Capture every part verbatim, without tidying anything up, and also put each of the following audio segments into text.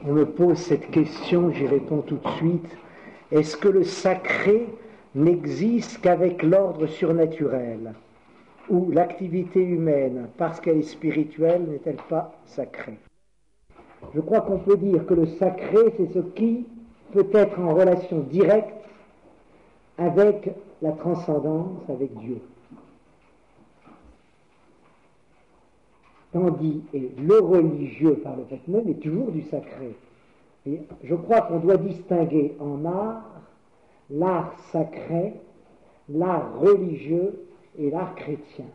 on me pose cette question, j'y réponds tout de suite. Est-ce que le sacré n'existe qu'avec l'ordre surnaturel? Ou l'activité humaine, parce qu'elle est spirituelle, n'est-elle pas sacrée? Je crois qu'on peut dire que le sacré, c'est ce qui peut être en relation directe avec la transcendance, avec Dieu. Tandis, et le religieux, par le fait même, est toujours du sacré. Et je crois qu'on doit distinguer en art l'art sacré, l'art religieux et l'art chrétien.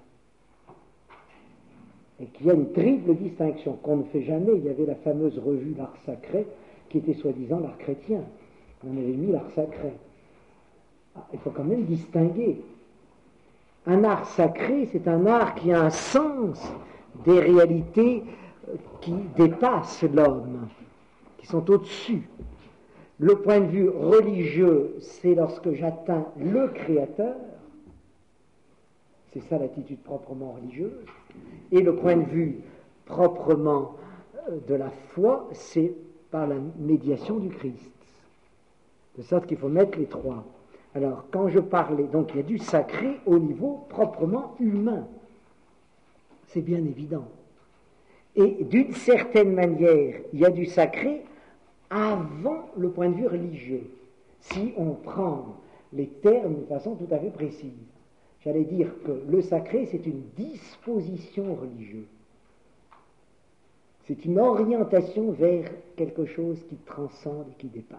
Et qu'il y a une triple distinction qu'on ne fait jamais. Il y avait la fameuse revue L'Art Sacré, qui était soi-disant l'art chrétien. On avait mis l'art sacré. Ah, il faut quand même distinguer. Un art sacré, c'est un art qui a un sens des réalités qui dépassent l'homme, qui sont au-dessus. Le point de vue religieux, c'est lorsque j'atteins le Créateur. C'est ça l'attitude proprement religieuse. Et le point de vue proprement de la foi, c'est par la médiation du Christ. De sorte qu'il faut mettre les trois. Alors, quand je parlais, donc il y a du sacré au niveau proprement humain. C'est bien évident. Et d'une certaine manière, il y a du sacré avant le point de vue religieux, si on prend les termes de façon tout à fait précise. J'allais dire que le sacré, c'est une disposition religieuse. C'est une orientation vers quelque chose qui transcende et qui dépasse.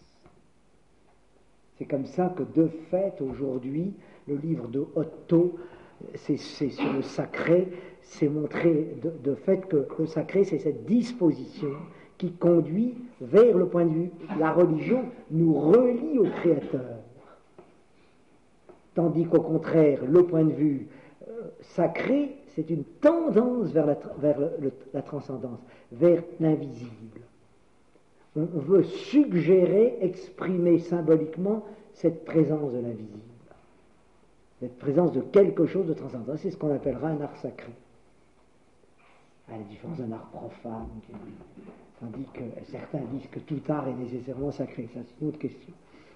C'est comme ça que, de fait, aujourd'hui, le livre de Otto, c'est, c'est sur le sacré, c'est montré de, de fait que le sacré, c'est cette disposition qui conduit vers le point de vue. La religion nous relie au Créateur. Tandis qu'au contraire, le point de vue euh, sacré, c'est une tendance vers la, vers le, le, la transcendance, vers l'invisible. On, on veut suggérer, exprimer symboliquement cette présence de l'invisible, cette présence de quelque chose de transcendant. C'est ce qu'on appellera un art sacré. À la différence d'un art profane, tandis que certains disent que tout art est nécessairement sacré. Ça, c'est une autre question.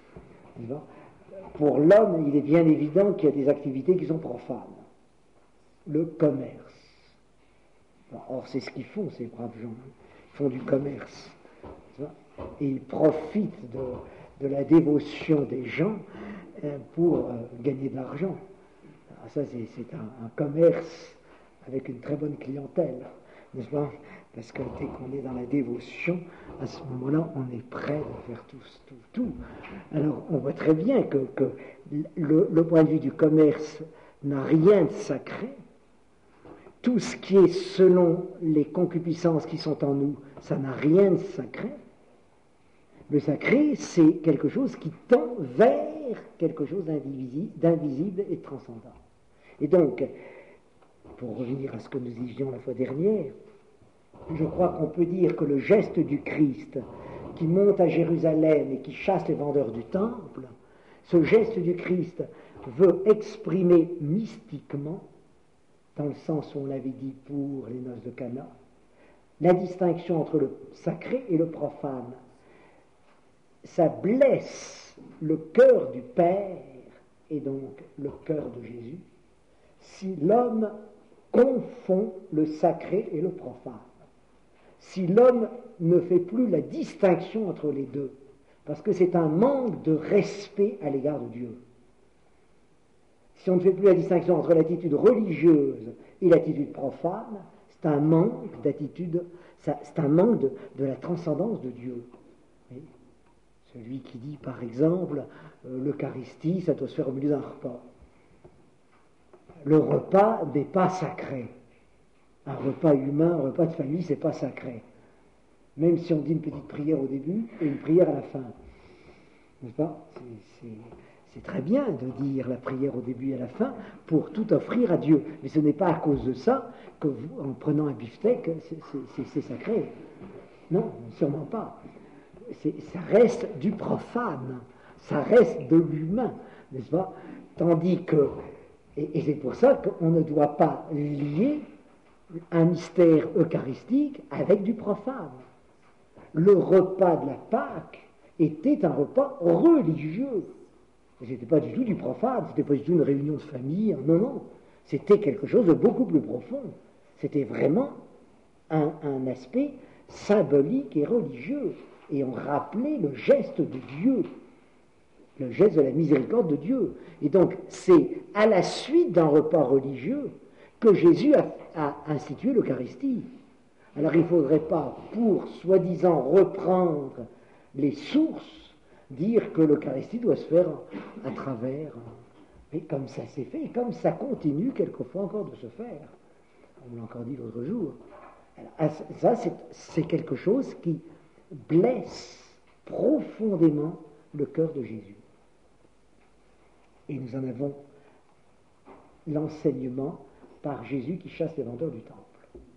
Pour l'homme, il est bien évident qu'il y a des activités qui sont profanes. Le commerce. Or, c'est ce qu'ils font, ces braves gens. Ils font du commerce. Et ils profitent de, de la dévotion des gens pour euh, gagner de l'argent. Alors ça, c'est, c'est un, un commerce avec une très bonne clientèle, n'est-ce pas? Parce que dès qu'on est dans la dévotion, à ce moment-là, on est prêt à faire tout, tout, tout. Alors, on voit très bien que, que le, le point de vue du commerce n'a rien de sacré. Tout ce qui est selon les concupiscences qui sont en nous, ça n'a rien de sacré. Le sacré, c'est quelque chose qui tend vers quelque chose d'invisible et de transcendant. Et donc, pour revenir à ce que nous disions la fois dernière, je crois qu'on peut dire que le geste du Christ qui monte à Jérusalem et qui chasse les vendeurs du temple, ce geste du Christ veut exprimer mystiquement, dans le sens où on l'avait dit pour les noces de Cana, la distinction entre le sacré et le profane. Ça blesse le cœur du Père et donc le cœur de Jésus si l'homme confond le sacré et le profane. Si l'homme ne fait plus la distinction entre les deux, parce que c'est un manque de respect à l'égard de Dieu. Si on ne fait plus la distinction entre l'attitude religieuse et l'attitude profane, c'est un manque d'attitude, c'est un manque de, de la transcendance de Dieu. Oui. Celui qui dit, par exemple, euh, l'Eucharistie, ça doit se faire au milieu d'un repas. Le repas n'est pas sacré. Un repas humain, un repas de famille, c'est pas sacré. Même si on dit une petite prière au début et une prière à la fin. N'est-ce pas? C'est, c'est, c'est très bien de dire la prière au début et à la fin pour tout offrir à Dieu. Mais ce n'est pas à cause de ça que vous, en prenant un beefsteak, c'est, c'est, c'est, c'est sacré. Non, sûrement pas. C'est, ça reste du profane. Ça reste de l'humain. N'est-ce pas? Tandis que, et, et c'est pour ça qu'on ne doit pas lier un mystère eucharistique avec du profane. le repas de la Pâque était un repas religieux. Ce n'était pas du tout du profane, ce n'était pas du tout une réunion de famille, non, non. C'était quelque chose de beaucoup plus profond. C'était vraiment un, un aspect symbolique et religieux. Et on rappelait le geste de Dieu, le geste de la miséricorde de Dieu. Et donc, c'est à la suite d'un repas religieux que Jésus a, a institué l'Eucharistie. Alors, il ne faudrait pas, pour soi-disant reprendre les sources, dire que l'Eucharistie doit se faire à travers. Mais comme ça s'est fait, et comme ça continue quelquefois encore de se faire. On me l'a encore dit l'autre jour. Alors, ça, c'est, c'est quelque chose qui blesse profondément le cœur de Jésus. Et nous en avons l'enseignement par Jésus qui chasse les vendeurs du temple.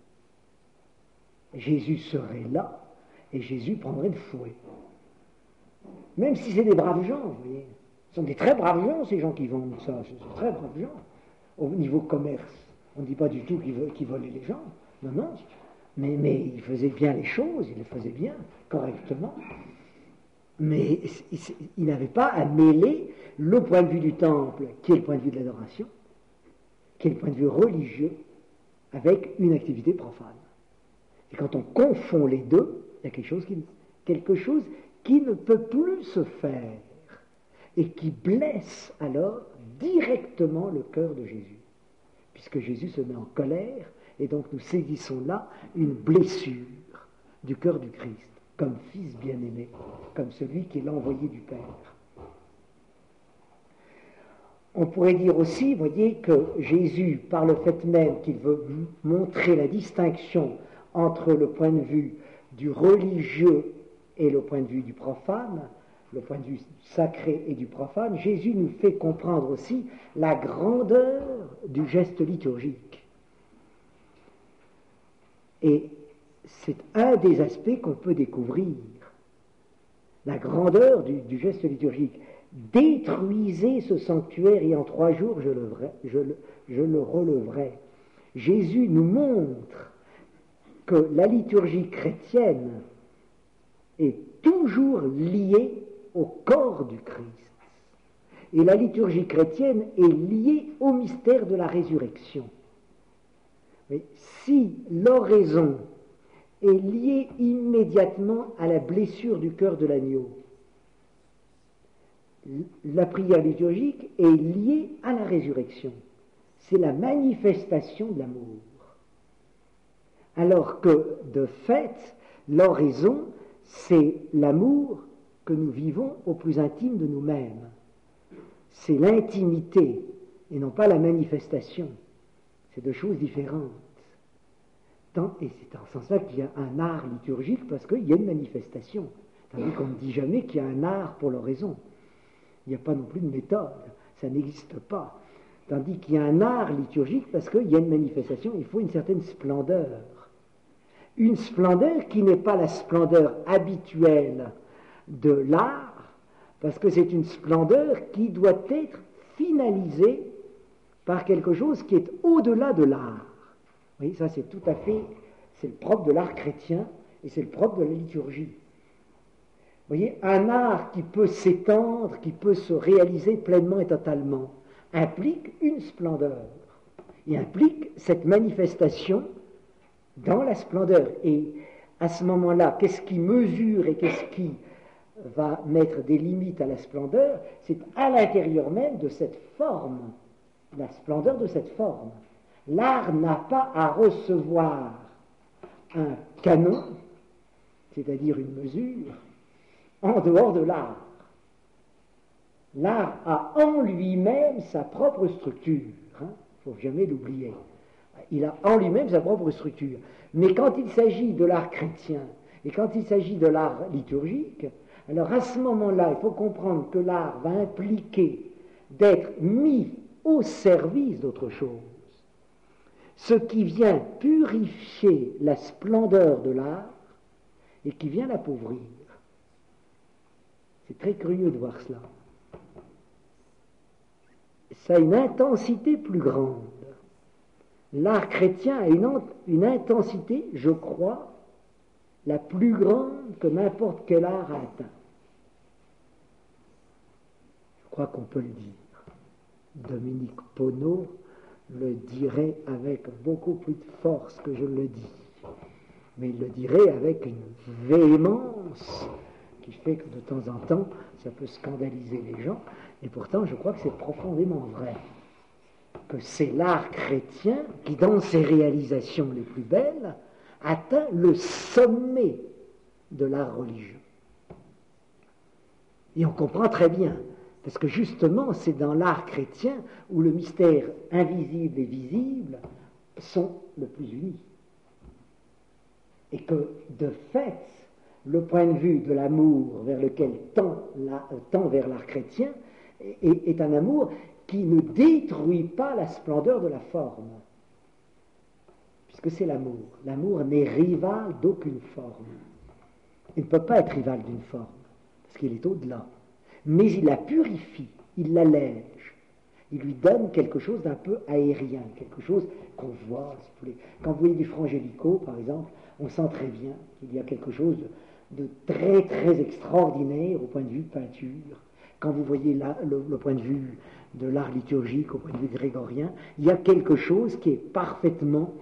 Jésus serait là et Jésus prendrait le fouet. Même si c'est des braves gens, vous voyez. Ce sont des très braves gens, ces gens qui vendent ça. Ce sont très braves gens. Au niveau commerce, on ne dit pas du tout qu'ils, qu'ils volaient les gens. Non, non. Mais, mais ils faisaient bien les choses, ils les faisaient bien, correctement. Mais il n'avait pas à mêler le point de vue du temple, qui est le point de vue de l'adoration, qui est le point de vue religieux, avec une activité profane. Et quand on confond les deux, il y a quelque chose qui, quelque chose qui ne peut plus se faire et qui blesse alors directement le cœur de Jésus, puisque Jésus se met en colère, et donc nous saisissons là une blessure du cœur du Christ, comme fils bien-aimé, comme celui qui est l'envoyé du Père. On pourrait dire aussi, vous voyez, que Jésus, par le fait même qu'il veut montrer la distinction entre le point de vue du religieux et le point de vue du profane, le point de vue sacré et du profane, Jésus nous fait comprendre aussi la grandeur du geste liturgique. Et c'est un des aspects qu'on peut découvrir, la grandeur du, du geste liturgique. Détruisez ce sanctuaire et en trois jours je le, je le, je le releverai. Jésus nous montre que la liturgie chrétienne est toujours liée au corps du Christ. Et la liturgie chrétienne est liée au mystère de la résurrection. Mais si l'oraison est liée immédiatement à la blessure du cœur de l'agneau, la prière liturgique est liée à la résurrection. C'est la manifestation de l'amour. Alors que, de fait, l'oraison, c'est l'amour que nous vivons au plus intime de nous-mêmes. C'est l'intimité et non pas la manifestation. C'est deux choses différentes. Tant, et c'est en ce sens-là qu'il y a un art liturgique parce qu'il y a une manifestation. Tandis qu'on ne dit jamais qu'il y a un art pour l'oraison. Il n'y a pas non plus de méthode. Ça n'existe pas. Tandis qu'il y a un art liturgique parce qu'il y a une manifestation, il faut une certaine splendeur. Une splendeur qui n'est pas la splendeur habituelle de l'art, parce que c'est une splendeur qui doit être finalisée par quelque chose qui est au-delà de l'art. Oui, ça c'est tout à fait, c'est le propre de l'art chrétien et c'est le propre de la liturgie. Vous voyez, un art qui peut s'étendre, qui peut se réaliser pleinement et totalement, implique une splendeur. Il implique cette manifestation dans la splendeur. Et à ce moment-là, qu'est-ce qui mesure et qu'est-ce qui va mettre des limites à la splendeur? C'est à l'intérieur même de cette forme, la splendeur de cette forme. L'art n'a pas à recevoir un canon, c'est-à-dire une mesure, en dehors de l'art. L'art a en lui-même sa propre structure, il hein, ne faut jamais l'oublier. Il a en lui-même sa propre structure. Mais quand il s'agit de l'art chrétien et quand il s'agit de l'art liturgique, alors à ce moment-là, il faut comprendre que l'art va impliquer d'être mis au service d'autre chose. Ce qui vient purifier la splendeur de l'art et qui vient l'appauvrir. C'est très curieux de voir cela. Ça a une intensité plus grande. L'art chrétien a une, une intensité, je crois, la plus grande que n'importe quel art a atteint. Je crois qu'on peut le dire. Dominique Poneau le dirait avec beaucoup plus de force que je le dis. Mais il le dirait avec une véhémence qui fait que de temps en temps, ça peut scandaliser les gens. Et pourtant, je crois que c'est profondément vrai. Que c'est l'art chrétien qui, dans ses réalisations les plus belles, atteint le sommet de l'art religieux. Et on comprend très bien, parce que justement, c'est dans l'art chrétien où le mystère invisible et visible sont le plus unis. Et que, de fait, le point de vue de l'amour vers lequel tend, la, tend vers l'art chrétien est, est un amour qui ne détruit pas la splendeur de la forme. Puisque c'est l'amour. L'amour n'est rival d'aucune forme. Il ne peut pas être rival d'une forme, parce qu'il est au-delà. Mais il la purifie, il l'allège. Il lui donne quelque chose d'un peu aérien, quelque chose qu'on voit. Si vous voulez. Quand vous voyez du Frangélico, par exemple, on sent très bien qu'il y a quelque chose de, de très, très extraordinaire au point de vue peinture. Quand vous voyez là, le, le point de vue de l'art liturgique, au point de vue grégorien, il y a quelque chose qui est parfaitement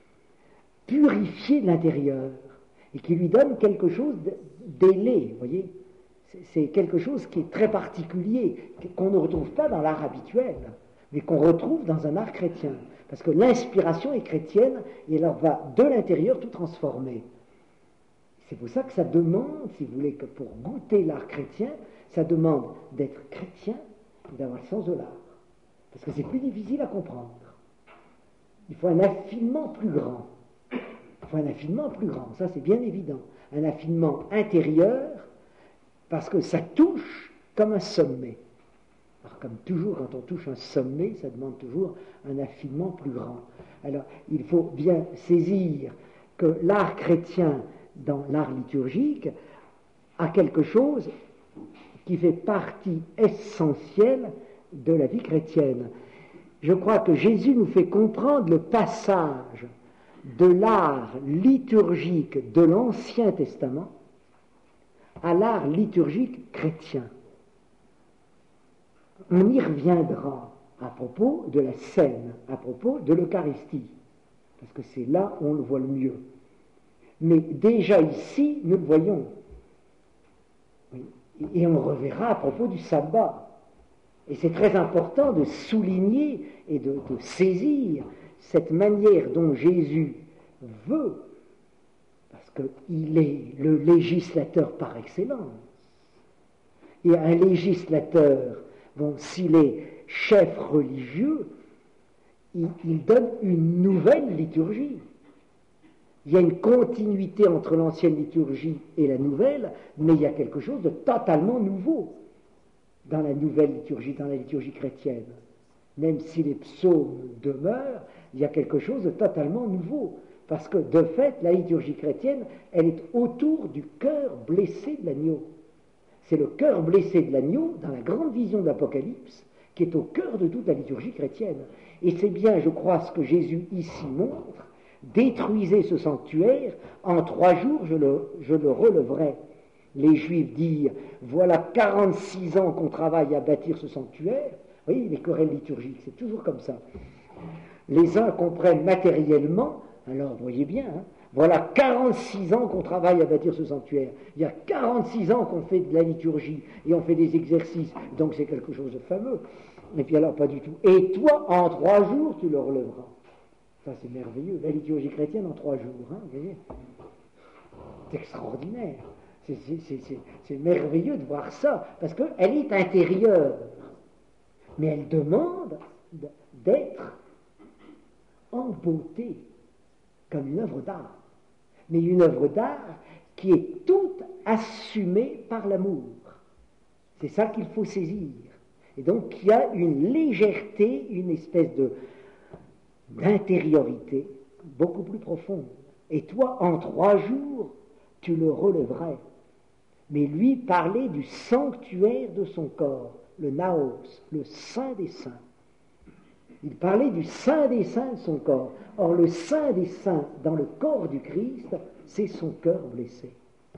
purifié de l'intérieur et qui lui donne quelque chose d'ailé, vous voyez. C'est quelque chose qui est très particulier, qu'on ne retrouve pas dans l'art habituel, mais qu'on retrouve dans un art chrétien. Parce que l'inspiration est chrétienne et elle va de l'intérieur tout transformer. C'est pour ça que ça demande, si vous voulez, que pour goûter l'art chrétien, ça demande d'être chrétien et d'avoir le sens de l'art. Parce que c'est plus difficile à comprendre. Il faut un affinement plus grand. Il faut un affinement plus grand, ça c'est bien évident. Un affinement intérieur, parce que ça touche comme un sommet. Alors comme toujours, quand on touche un sommet, ça demande toujours un affinement plus grand. Alors il faut bien saisir que l'art chrétien dans l'art liturgique a quelque chose qui fait partie essentielle de la vie chrétienne. Je crois que Jésus nous fait comprendre le passage de l'art liturgique de l'Ancien Testament à l'art liturgique chrétien. On y reviendra à propos de la scène, à propos de l'Eucharistie, parce que c'est là où on le voit le mieux. Mais déjà ici, nous le voyons. Et on le reverra à propos du sabbat. Et c'est très important de souligner et de, de saisir cette manière dont Jésus veut, parce qu'il est le législateur par excellence. Et un législateur, bon, s'il est chef religieux, il, il donne une nouvelle liturgie. Il y a une continuité entre l'ancienne liturgie et la nouvelle, mais il y a quelque chose de totalement nouveau dans la nouvelle liturgie, dans la liturgie chrétienne. Même si les psaumes demeurent, il y a quelque chose de totalement nouveau. Parce que, de fait, la liturgie chrétienne, elle est autour du cœur blessé de l'agneau. C'est le cœur blessé de l'agneau, dans la grande vision de l'Apocalypse, qui est au cœur de toute la liturgie chrétienne. Et c'est bien, je crois, ce que Jésus ici montre. Détruisez ce sanctuaire, en trois jours je le, je le releverai. Les Juifs dirent, voilà quarante-six ans qu'on travaille à bâtir ce sanctuaire. Vous voyez, les querelles liturgiques, c'est toujours comme ça. Les uns comprennent matériellement, alors vous voyez bien, hein, voilà quarante-six ans qu'on travaille à bâtir ce sanctuaire. Il y a quarante-six ans qu'on fait de la liturgie et on fait des exercices, donc c'est quelque chose de fameux. Et puis alors, pas du tout. Et toi, en trois jours, tu le relèveras. Ça, c'est merveilleux. La liturgie chrétienne en trois jours, hein, vous voyez. C'est extraordinaire. C'est, c'est, c'est, c'est, c'est merveilleux de voir ça, parce qu'elle est intérieure. Mais elle demande d'être en beauté, comme une œuvre d'art. Mais une œuvre d'art qui est toute assumée par l'amour. C'est ça qu'il faut saisir. Et donc, il y a une légèreté, une espèce de d'intériorité beaucoup plus profonde. Et toi, en trois jours, tu le relèverais. Mais lui parlait du sanctuaire de son corps, le naos, le saint des saints. Il parlait du saint des saints de son corps. Or, le saint des saints dans le corps du Christ, c'est son cœur blessé.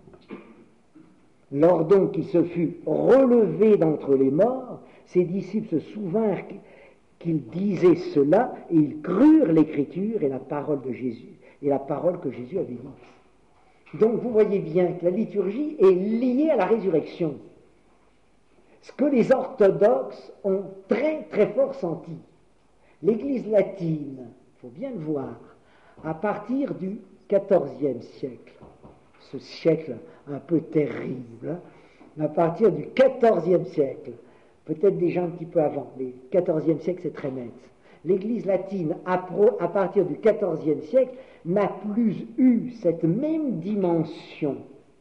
Lors donc qu'il se fut relevé d'entre les morts, ses disciples se souvinrent qu'il disait cela, et ils crurent l'écriture et la parole de Jésus, et la parole que Jésus avait dite. Donc vous voyez bien que la liturgie est liée à la résurrection. Ce que les orthodoxes ont très très fort senti. L'Église latine, il faut bien le voir, à partir du quatorzième siècle, ce siècle un peu terrible, hein, à partir du quatorzième siècle, peut-être déjà un petit peu avant, mais le quatorzième siècle c'est très net. L'Église latine, à, pro, à partir du quatorzième siècle, n'a plus eu cette même dimension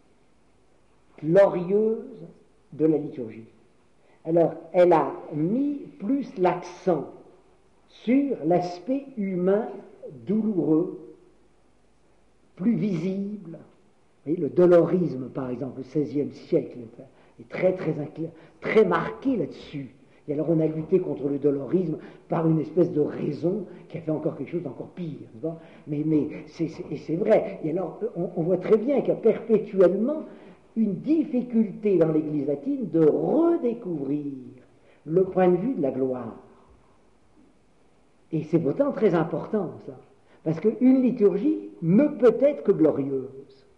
glorieuse de la liturgie. Alors, elle a mis plus l'accent sur l'aspect humain douloureux, plus visible. Vous voyez, le dolorisme, par exemple, le seizième siècle est très, très, très marqué là-dessus. Et alors on a lutté contre le dolorisme par une espèce de raison qui a fait encore quelque chose d'encore pire. Mais, mais c'est, c'est, et c'est vrai. Et alors on, on voit très bien qu'il y a perpétuellement une difficulté dans l'Église latine de redécouvrir le point de vue de la gloire. Et c'est pourtant très important, ça. Parce qu'une liturgie ne peut être que glorieuse.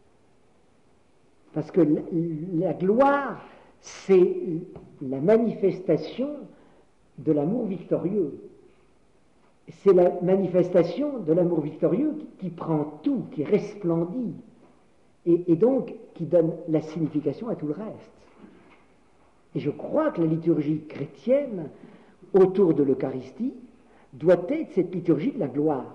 Parce que la, la gloire, c'est la manifestation de l'amour victorieux. C'est la manifestation de l'amour victorieux qui, qui prend tout, qui resplendit, et, et donc qui donne la signification à tout le reste. Et je crois que la liturgie chrétienne, autour de l'Eucharistie, doit être cette liturgie de la gloire.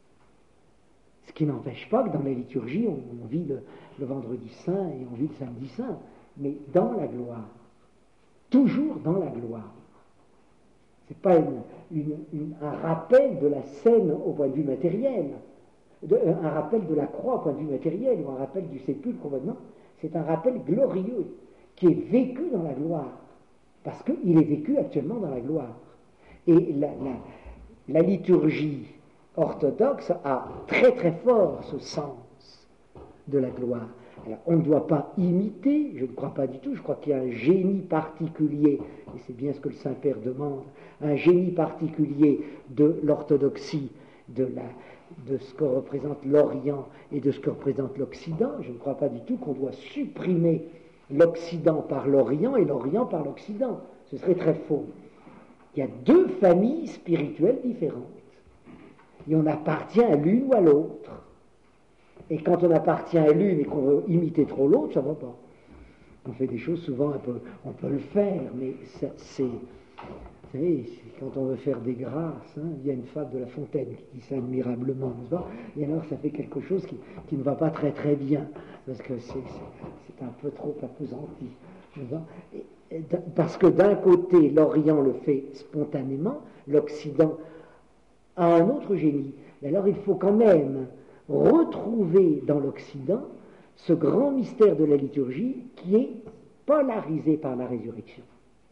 Ce qui n'empêche pas que dans la liturgie, on, on vit le, le vendredi saint et on vit le samedi saint, mais dans la gloire. Toujours dans la gloire. Ce n'est pas une, une, une, un rappel de la scène au point de vue matériel, de, un rappel de la croix au point de vue matériel, ou un rappel du sépulcre. Non, c'est un rappel glorieux qui est vécu dans la gloire, parce qu'il est vécu actuellement dans la gloire. Et la, la, la liturgie orthodoxe a très très fort ce sens de la gloire. Alors, on ne doit pas imiter, je ne crois pas du tout, je crois qu'il y a un génie particulier, et c'est bien ce que le Saint-Père demande, un génie particulier de l'orthodoxie, de, la, de ce que représente l'Orient et de ce que représente l'Occident. Je ne crois pas du tout qu'on doit supprimer l'Occident par l'Orient et l'Orient par l'Occident. Ce serait très faux. Il y a deux familles spirituelles différentes, et on appartient à l'une ou à l'autre. Et quand on appartient à l'une et qu'on veut imiter trop l'autre, ça ne va pas. On fait des choses souvent un peu, on peut le faire, mais ça, c'est, vous savez, quand on veut faire des grâces, hein, il y a une fable de La Fontaine qui dit ça admirablement, n'est-ce pas ? Et alors ça fait quelque chose qui, qui ne va pas très très bien, parce que c'est, c'est, c'est un peu trop appesanti, n'est-ce pas ? Et, et, parce que d'un côté, l'Orient le fait spontanément, l'Occident a un autre génie. Mais alors il faut quand même retrouver dans l'Occident ce grand mystère de la liturgie qui est polarisé par la résurrection.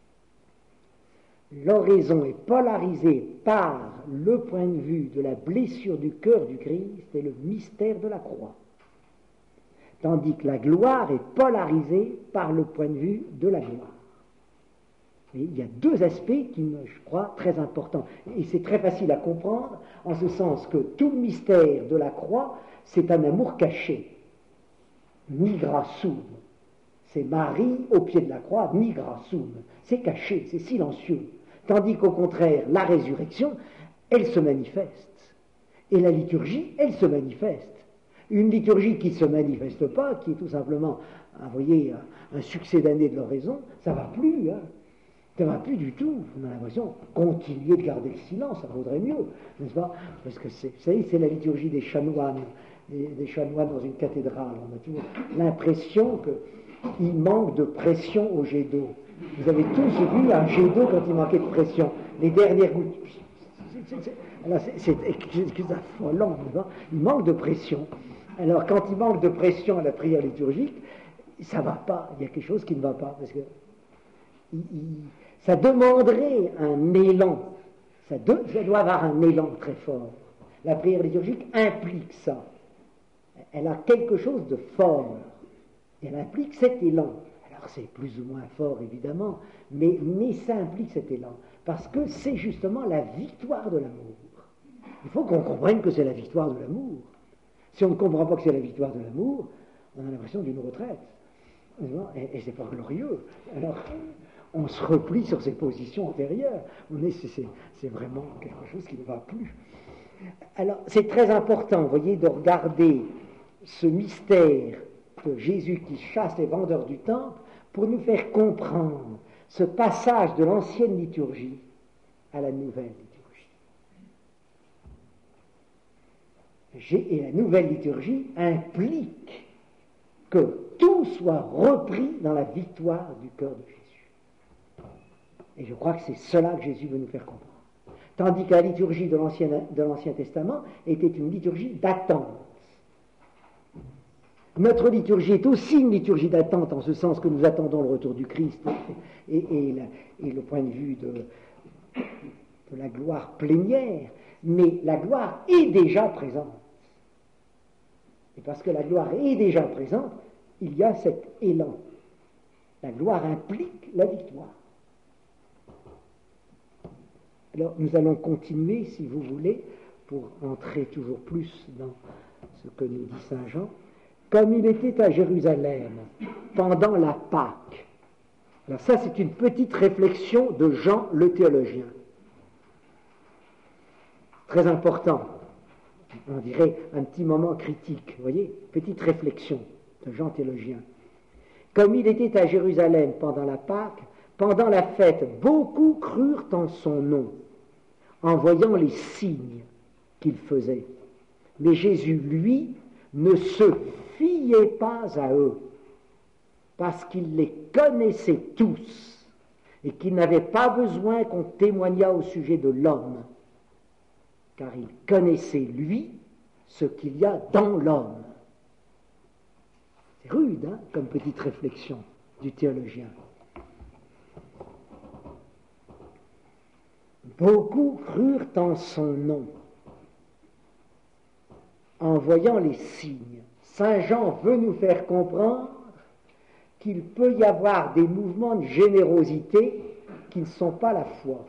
L'oraison est polarisée par le point de vue de la blessure du cœur du Christ et le mystère de la croix, tandis que la gloire est polarisée par le point de vue de la gloire. Et il y a deux aspects qui me, je crois, très importants. Et c'est très facile à comprendre, en ce sens que tout le mystère de la croix, c'est un amour caché. Nigra sum. C'est Marie au pied de la croix, nigra sum. C'est caché, c'est silencieux. Tandis qu'au contraire, la résurrection, elle se manifeste. Et la liturgie, elle se manifeste. Une liturgie qui ne se manifeste pas, qui est tout simplement, vous voyez, un succès d'année de l'oraison, ça ne va plus, hein. Ça ne va plus du tout. On a l'impression, continuer de garder le silence, ça vaudrait mieux, n'est-ce pas ? Parce que c'est, vous savez, c'est la liturgie des chanoines, des, des chanoines dans une cathédrale. On a toujours l'impression qu'il manque de pression au jet d'eau. Vous avez tous vu un jet d'eau quand il manquait de pression. Les dernières gouttes. C'est, c'est, alors c'est, c'est, c'est affolant, n'est-ce pas ? Il manque de pression. Alors quand il manque de pression à la prière liturgique, ça ne va pas. Il y a quelque chose qui ne va pas, parce que il, il, ça demanderait un élan, ça, de, ça doit avoir un élan très fort. La prière liturgique implique ça. elle a quelque chose de fort. Elle implique cet élan. Alors c'est plus ou moins fort, évidemment, mais, mais ça implique cet élan. Parce que c'est justement la victoire de l'amour. Il faut qu'on comprenne que c'est la victoire de l'amour. Si on ne comprend pas que c'est la victoire de l'amour, on a l'impression d'une retraite. Et, et c'est pas glorieux. Alors, on se replie sur ses positions antérieures. On est, c'est, c'est vraiment quelque chose qui ne va plus. Alors, c'est très important, vous voyez, de regarder ce mystère de Jésus qui chasse les vendeurs du temple pour nous faire comprendre ce passage de l'ancienne liturgie à la nouvelle liturgie. Et la nouvelle liturgie implique que tout soit repris dans la victoire du cœur de Jésus. Et je crois que c'est cela que Jésus veut nous faire comprendre. Tandis que la liturgie de l'Ancien, de l'Ancien Testament était une liturgie d'attente. Notre liturgie est aussi une liturgie d'attente, en ce sens que nous attendons le retour du Christ et, et, la, et le point de vue de, de la gloire plénière, mais la gloire est déjà présente. Et parce que la gloire est déjà présente, il y a cet élan. La gloire implique la victoire. Alors, nous allons continuer, si vous voulez, pour entrer toujours plus dans ce que nous dit Saint Jean. Comme il était à Jérusalem pendant la Pâque. Alors ça, c'est une petite réflexion de Jean le théologien. Très important. On dirait un petit moment critique, vous voyez, petite réflexion de Jean théologien. Comme il était à Jérusalem pendant la Pâque, pendant la fête, beaucoup crurent en son nom, en voyant les signes qu'il faisait. Mais Jésus, lui, ne se fiait pas à eux, parce qu'il les connaissait tous, et qu'il n'avait pas besoin qu'on témoignât au sujet de l'homme, car il connaissait, lui, ce qu'il y a dans l'homme. C'est rude, hein, comme petite réflexion du théologien. Beaucoup crurent en son nom, en voyant les signes. Saint Jean veut nous faire comprendre qu'il peut y avoir des mouvements de générosité qui ne sont pas la foi.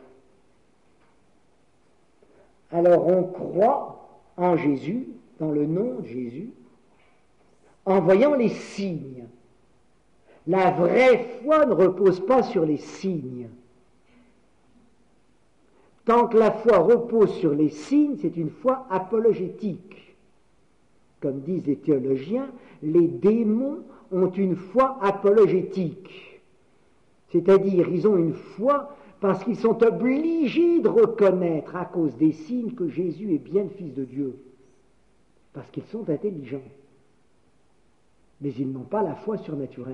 Alors on croit en Jésus, dans le nom de Jésus, en voyant les signes. La vraie foi ne repose pas sur les signes. Tant que la foi repose sur les signes, c'est une foi apologétique. Comme disent les théologiens, les démons ont une foi apologétique. C'est-à-dire, ils ont une foi parce qu'ils sont obligés de reconnaître à cause des signes que Jésus est bien le Fils de Dieu. Parce qu'ils sont intelligents. Mais ils n'ont pas la foi surnaturelle.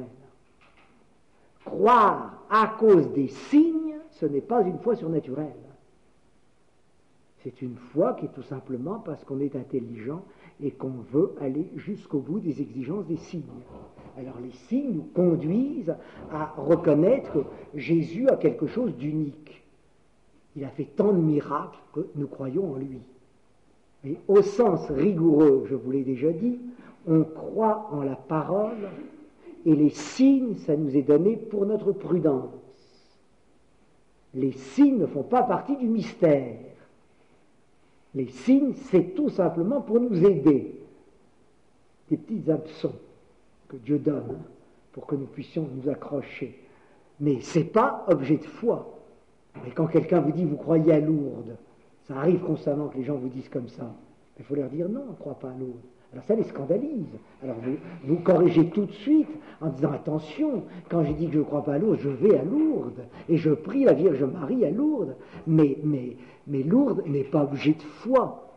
Croire à cause des signes, ce n'est pas une foi surnaturelle. C'est une foi qui est tout simplement parce qu'on est intelligent et qu'on veut aller jusqu'au bout des exigences des signes. Alors les signes nous conduisent à reconnaître que Jésus a quelque chose d'unique. Il a fait tant de miracles que nous croyons en lui. Mais au sens rigoureux, je vous l'ai déjà dit, on croit en la parole et les signes, ça nous est donné pour notre prudence. Les signes ne font pas partie du mystère. Les signes, c'est tout simplement pour nous aider. Des petites hameçons que Dieu donne pour que nous puissions nous accrocher. Mais ce n'est pas objet de foi. Et quand quelqu'un vous dit « vous croyez à Lourdes », ça arrive constamment que les gens vous disent comme ça. Il faut leur dire « non, on ne croit pas à Lourdes ». Alors ça les scandalise. Alors vous, vous corrigez tout de suite en disant « attention, quand j'ai dit que je ne crois pas à Lourdes, je vais à Lourdes et je prie la Vierge Marie à Lourdes. » Mais, mais, mais Lourdes n'est pas objet de foi.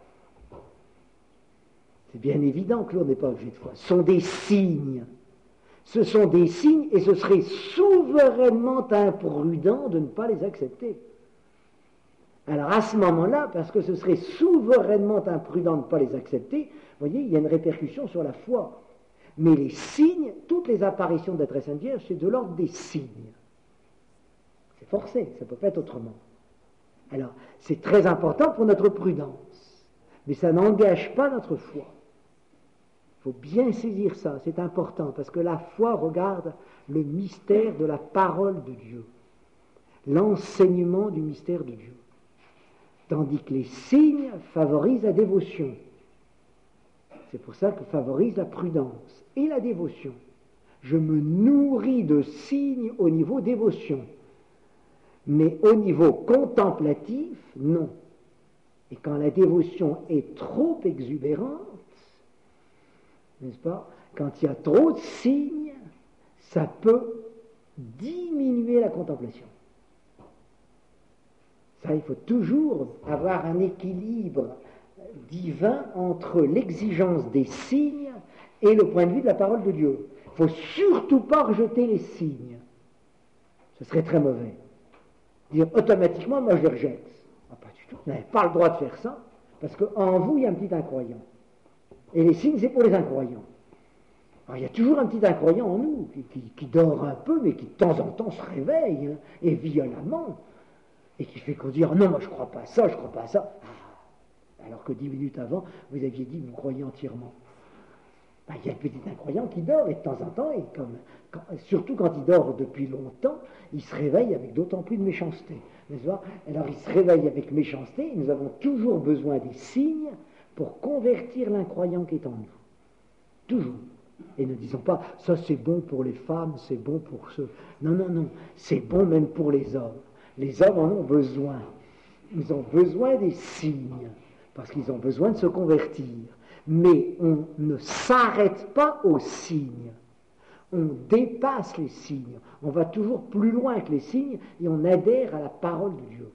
C'est bien évident que Lourdes n'est pas objet de foi. Ce sont des signes. Ce sont des signes et ce serait souverainement imprudent de ne pas les accepter. Alors à ce moment-là, parce que ce serait souverainement imprudent de ne pas les accepter, vous voyez, il y a une répercussion sur la foi. Mais les signes, toutes les apparitions de la Très Sainte Vierge, c'est de l'ordre des signes. C'est forcé, ça ne peut pas être autrement. Alors, c'est très important pour notre prudence, mais ça n'engage pas notre foi. Il faut bien saisir ça, c'est important, parce que la foi regarde le mystère de la parole de Dieu, l'enseignement du mystère de Dieu. Tandis que les signes favorisent la dévotion. C'est pour ça que favorise la prudence et la dévotion. Je me nourris de signes au niveau dévotion. Mais au niveau contemplatif, non. Et quand la dévotion est trop exubérante, n'est-ce pas, quand il y a trop de signes, ça peut diminuer la contemplation. Ça, il faut toujours avoir un équilibre divin entre l'exigence des signes et le point de vue de la parole de Dieu. Il ne faut surtout pas rejeter les signes. Ce serait très mauvais. Dire automatiquement, moi je les rejette. Ah, pas du tout. Vous n'avez pas le droit de faire ça, parce qu'en vous, il y a un petit incroyant. Et les signes, c'est pour les incroyants. Alors, il y a toujours un petit incroyant en nous, qui, qui, qui dort un peu, mais qui de temps en temps se réveille, hein, et violemment, et qui fait qu'on dit oh, non, moi je ne crois pas à ça, je ne crois pas à ça. Ah, alors que dix minutes avant, vous aviez dit que vous croyez entièrement. Ben, il y a le petit incroyant qui dort, et de temps en temps, et comme, quand, surtout quand il dort depuis longtemps, il se réveille avec d'autant plus de méchanceté. N'est-ce pas? Alors il se réveille avec méchanceté, et nous avons toujours besoin des signes pour convertir l'incroyant qui est en nous. Toujours. Et ne disons pas, ça c'est bon pour les femmes, c'est bon pour ceux. Non, non, non, c'est bon même pour les hommes. Les hommes en ont besoin. Ils ont besoin des signes, parce qu'ils ont besoin de se convertir. Mais on ne s'arrête pas aux signes. On dépasse les signes. On va toujours plus loin que les signes et on adhère à la parole de Dieu.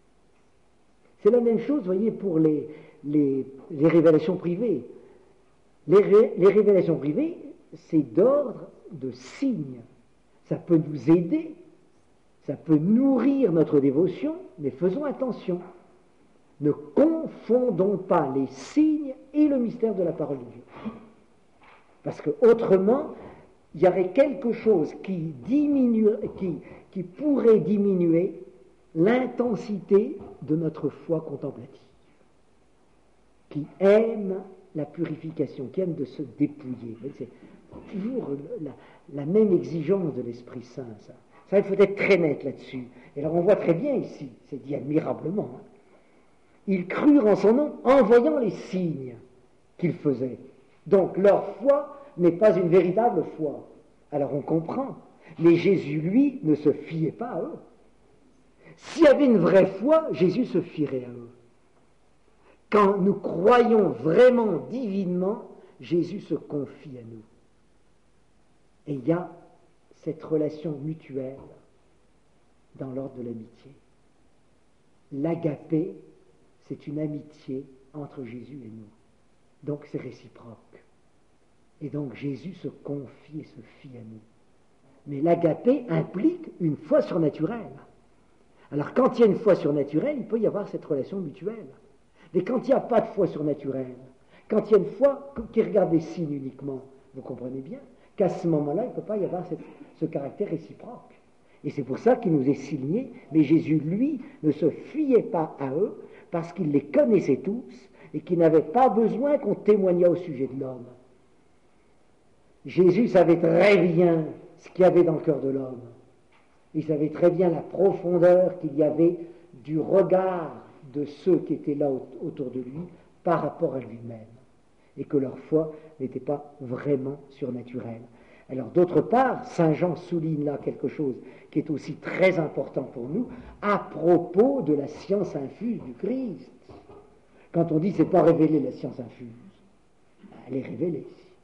C'est la même chose, vous voyez, pour les, les, les révélations privées. Les, ré, les révélations privées, c'est d'ordre de signes. Ça peut nous aider, ça peut nourrir notre dévotion, mais faisons attention. Ne confondons pas les signes et le mystère de la parole de Dieu. Parce que autrement, il y aurait quelque chose qui, diminue, qui, qui pourrait diminuer l'intensité de notre foi contemplative, qui aime la purification, qui aime de se dépouiller. C'est toujours la, la même exigence de l'Esprit Saint, ça. Ça, il faut être très net là-dessus. Et alors on voit très bien ici, c'est dit admirablement, hein. Ils crurent en son nom en voyant les signes qu'il faisait. Donc leur foi n'est pas une véritable foi. Alors on comprend. Mais Jésus, lui, ne se fiait pas à eux. S'il y avait une vraie foi, Jésus se fierait à eux. Quand nous croyons vraiment divinement, Jésus se confie à nous. Et il y a cette relation mutuelle dans l'ordre de l'amitié. L'agapé, c'est une amitié entre Jésus et nous. Donc c'est réciproque. Et donc Jésus se confie et se fie à nous. Mais l'agapé implique une foi surnaturelle. Alors quand il y a une foi surnaturelle, il peut y avoir cette relation mutuelle. Mais quand il n'y a pas de foi surnaturelle, quand il y a une foi qui regarde les signes uniquement, vous comprenez bien qu'à ce moment-là, il ne peut pas y avoir cette, ce caractère réciproque. Et c'est pour ça qu'il nous est signé, mais Jésus, lui, ne se fiait pas à eux, parce qu'il les connaissait tous, et qu'il n'avait pas besoin qu'on témoignât au sujet de l'homme. Jésus savait très bien ce qu'il y avait dans le cœur de l'homme. Il savait très bien la profondeur qu'il y avait du regard de ceux qui étaient là autour de lui par rapport à lui-même, et que leur foi n'était pas vraiment surnaturelle. Alors d'autre part, saint Jean souligne là quelque chose qui est aussi très important pour nous à propos de la science infuse du Christ. Quand on dit c'est pas révélé la science infuse, elle est révélée.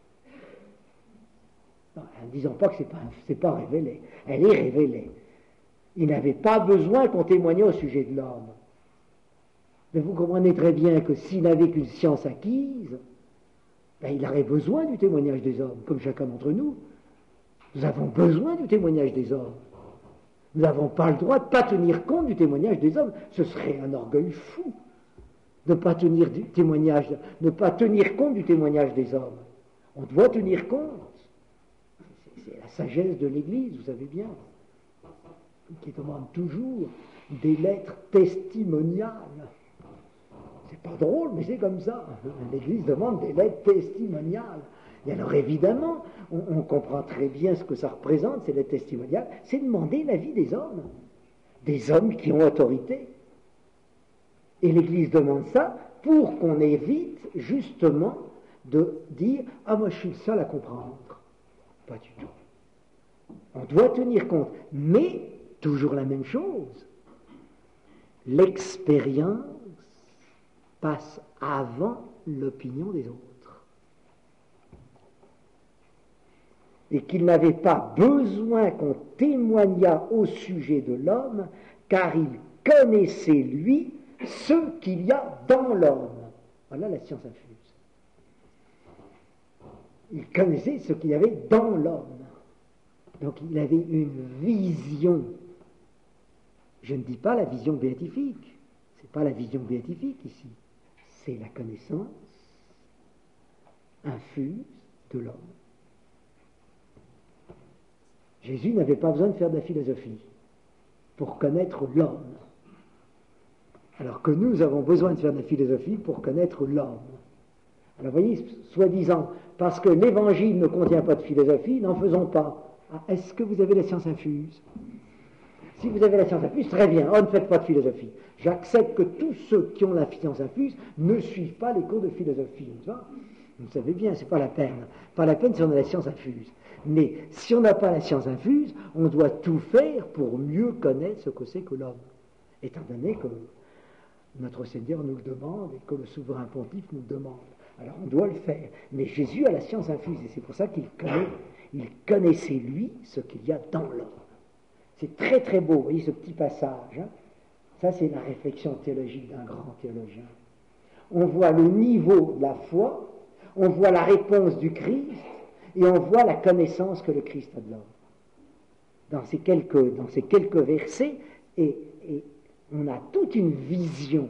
Non, en ne disant pas que c'est pas, c'est pas révélé, elle est révélée. Il n'avait pas besoin qu'on témoignât au sujet de l'homme. Mais vous comprenez très bien que s'il n'avait qu'une science acquise, ben, il aurait besoin du témoignage des hommes, comme chacun d'entre nous. Nous avons besoin du témoignage des hommes. Nous n'avons pas le droit de ne pas tenir compte du témoignage des hommes. Ce serait un orgueil fou de ne pas tenir du témoignage, ne pas tenir compte du témoignage des hommes. On doit tenir compte. C'est, c'est la sagesse de l'Église, vous savez bien, qui demande toujours des lettres testimoniales. C'est pas drôle, mais c'est comme ça. L'Église demande des lettres testimoniales. Et alors évidemment, on, on comprend très bien ce que ça représente, ces lettres testimoniales, c'est demander l'avis des hommes, des hommes qui ont autorité. Et l'Église demande ça pour qu'on évite justement de dire « Ah, moi je suis le seul à comprendre ». Pas du tout. On doit tenir compte, mais toujours la même chose. L'expérience passe avant l'opinion des autres. Et qu'il n'avait pas besoin qu'on témoignât au sujet de l'homme, car il connaissait, lui, ce qu'il y a dans l'homme. Voilà la science infuse. Il connaissait ce qu'il y avait dans l'homme. Donc il avait une vision. Je ne dis pas la vision béatifique. Ce n'est pas la vision béatifique ici. C'est la connaissance infuse de l'homme. Jésus n'avait pas besoin de faire de la philosophie pour connaître l'homme. Alors que nous avons besoin de faire de la philosophie pour connaître l'homme. Alors vous voyez, soi-disant, parce que l'évangile ne contient pas de philosophie, n'en faisons pas. Ah, est-ce que vous avez la science infuse? Si vous avez la science infuse, très bien, oh, ne faites pas de philosophie. J'accepte que tous ceux qui ont la science infuse ne suivent pas les cours de philosophie. Vous savez bien, c'est pas la peine. Pas la peine si on a la science infuse. Mais si on n'a pas la science infuse, on doit tout faire pour mieux connaître ce que c'est que l'homme. Étant donné que notre Seigneur nous le demande et que le souverain pontife nous le demande. Alors on doit le faire. Mais Jésus a la science infuse et c'est pour ça qu'il connaît, il connaissait lui ce qu'il y a dans l'homme. C'est très très beau, vous voyez ce petit passage. Hein. Ça c'est la réflexion théologique d'un grand théologien. On voit le niveau de la foi, on voit la réponse du Christ et on voit la connaissance que le Christ a de l'homme. Dans ces quelques, dans ces quelques versets, et, et on a toute une vision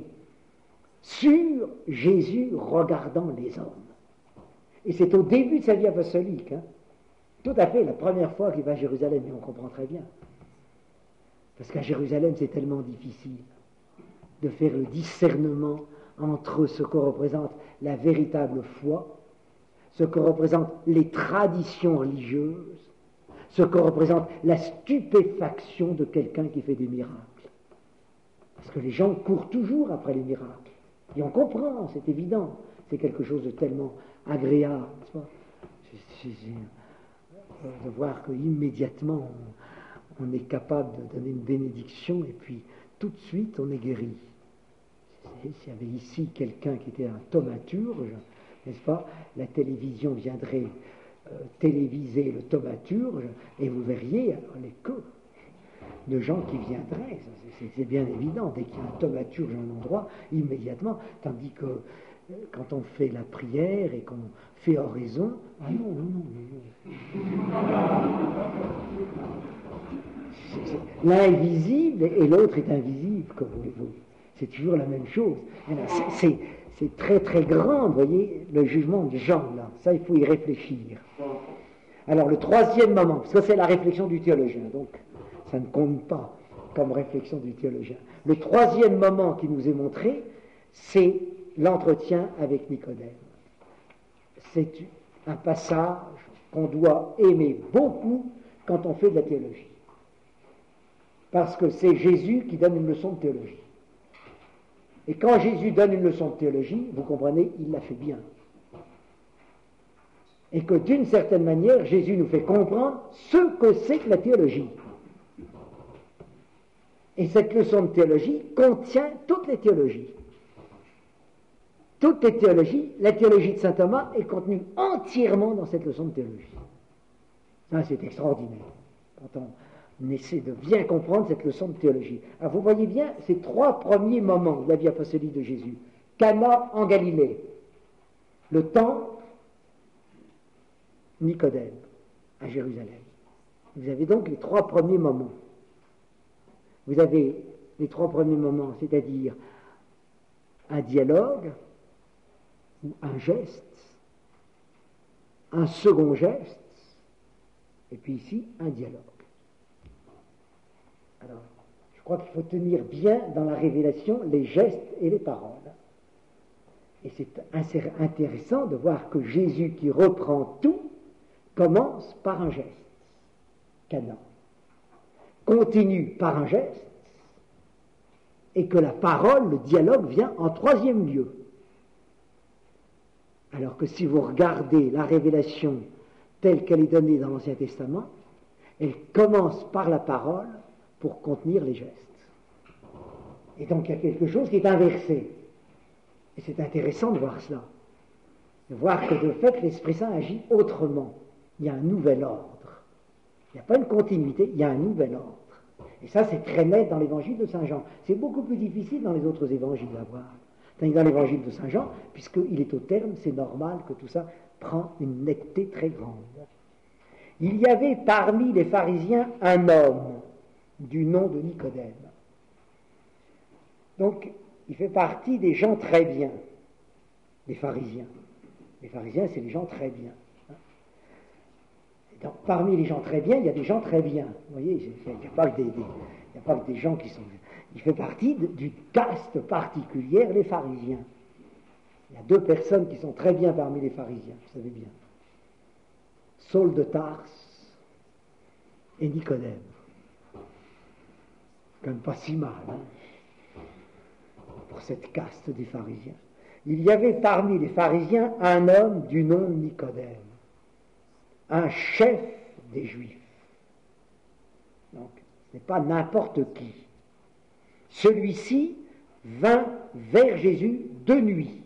sur Jésus regardant les hommes. Et c'est au début de sa vie apostolique. Hein. Tout à fait, la première fois qu'il va à Jérusalem, et on comprend très bien. Parce qu'à Jérusalem, c'est tellement difficile de faire le discernement entre ce que représente la véritable foi, ce que représentent les traditions religieuses, ce que représente la stupéfaction de quelqu'un qui fait des miracles. Parce que les gens courent toujours après les miracles. Et on comprend, c'est évident. C'est quelque chose de tellement agréable, n'est-ce pas? C'est, c'est, c'est, de voir qu'immédiatement, on, on est capable de donner une bénédiction et puis tout de suite, on est guéri. S'il y avait ici quelqu'un qui était un thaumaturge, n'est-ce pas? La télévision viendrait euh, téléviser le thaumaturge et vous verriez alors, les queues de gens qui viendraient, c'est, c'est bien évident, dès qu'il y a un thaumaturge à un endroit, immédiatement, tandis que euh, quand on fait la prière et qu'on fait oraison, ah non, non, non, non. C'est, c'est, l'un est visible et l'autre est invisible, comme voulez-vous. C'est toujours la même chose. C'est, c'est, c'est très très grand, vous voyez, le jugement de Jean, là. Ça, il faut y réfléchir. Alors, le troisième moment, parce que c'est la réflexion du théologien, donc ça ne compte pas comme réflexion du théologien. Le troisième moment qui nous est montré, c'est l'entretien avec Nicodème. C'est un passage qu'on doit aimer beaucoup quand on fait de la théologie. Parce que c'est Jésus qui donne une leçon de théologie. Et quand Jésus donne une leçon de théologie, vous comprenez, il la fait bien. Et que d'une certaine manière, Jésus nous fait comprendre ce que c'est que la théologie. Et cette leçon de théologie contient toutes les théologies. Toutes les théologies, la théologie de saint Thomas est contenue entièrement dans cette leçon de théologie. Ça, c'est extraordinaire. Quand on essaie de bien comprendre cette leçon de théologie. Alors, vous voyez bien ces trois premiers moments de la vie apostolique de Jésus. Cana en Galilée, le temple, Nicodème, à Jérusalem. Vous avez donc les trois premiers moments. Vous avez les trois premiers moments, c'est-à-dire un dialogue ou un geste, un second geste, et puis ici, un dialogue. Alors, je crois qu'il faut tenir bien dans la révélation les gestes et les paroles. Et c'est intéressant de voir que Jésus, qui reprend tout, commence par un geste, Cana, continue par un geste, et que la parole, le dialogue vient en troisième lieu. Alors que si vous regardez la révélation telle qu'elle est donnée dans l'Ancien Testament, elle commence par la parole pour contenir les gestes. Et donc il y a quelque chose qui est inversé. Et c'est intéressant de voir cela. De voir que de fait l'Esprit Saint agit autrement. Il y a un nouvel ordre. Il n'y a pas une continuité, il y a un nouvel ordre. Et ça c'est très net dans l'évangile de Saint Jean. C'est beaucoup plus difficile dans les autres évangiles à voir. Tandis que dans l'évangile de Saint Jean, puisqu'il est au terme, c'est normal que tout ça prend une netteté très grande. Il y avait parmi les pharisiens un homme du nom de Nicodème. Donc, il fait partie des gens très bien, des pharisiens. Les pharisiens, c'est les gens très bien. Et donc, parmi les gens très bien, il y a des gens très bien. Vous voyez, il n'y a, a pas que des gens qui sont... Il fait partie d'une caste particulière, les pharisiens. Il y a deux personnes qui sont très bien parmi les pharisiens, vous savez bien. Saul de Tarse et Nicodème. Quand même pas si mal, hein, pour cette caste des pharisiens. Il y avait parmi les pharisiens un homme du nom de Nicodème, un chef des Juifs. Donc, ce n'est pas n'importe qui. Celui-ci vint vers Jésus de nuit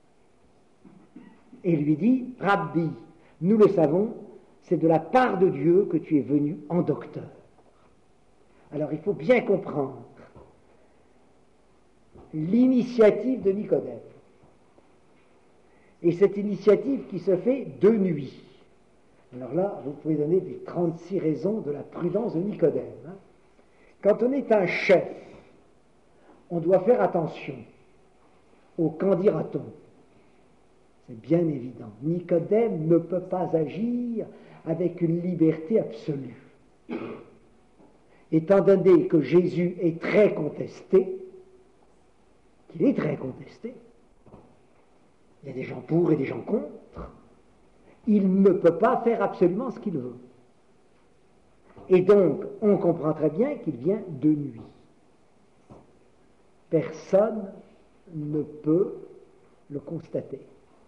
et lui dit, « Rabbi, nous le savons, c'est de la part de Dieu que tu es venu en docteur. » Alors il faut bien comprendre l'initiative de Nicodème. Et cette initiative qui se fait de nuit. Alors là, vous pouvez donner les trente-six raisons de la prudence de Nicodème. Hein. Quand on est un chef, on doit faire attention au qu'en dira-t-on. C'est bien évident. Nicodème ne peut pas agir avec une liberté absolue. Étant donné que Jésus est très contesté, qu'il est très contesté, il y a des gens pour et des gens contre, il ne peut pas faire absolument ce qu'il veut. Et donc, on comprend très bien qu'il vient de nuit. Personne ne peut le constater.